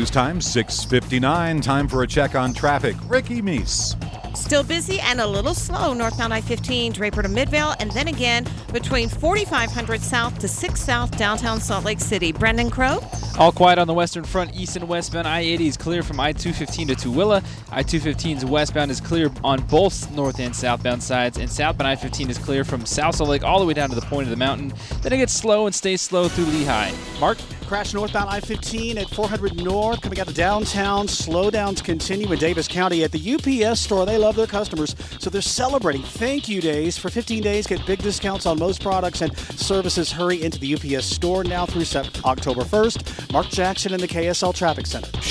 News time, 6:59. Time for a check on traffic. Ricky Meese. Still busy and a little slow northbound I-15, Draper to Midvale, and then again between 4500 South to 6 South downtown Salt Lake City. Brendan Crow? All quiet on the western front, east and westbound. I-80 is clear from I-215 to Tooele. I-215's westbound is clear on both north and southbound sides, and southbound I-15 is clear from South Salt Lake all the way down to the point of the mountain. Then it gets slow and stays slow through Lehigh. Mark? Crash northbound I-15 at 400 North, coming out to downtown. Slowdowns continue in Davis County at the UPS store. They love their customers, so they're celebrating thank you days. For 15 days, get big discounts on most products and services. Hurry into the UPS store now through October 1st. Mark Jackson in the KSL Traffic Center.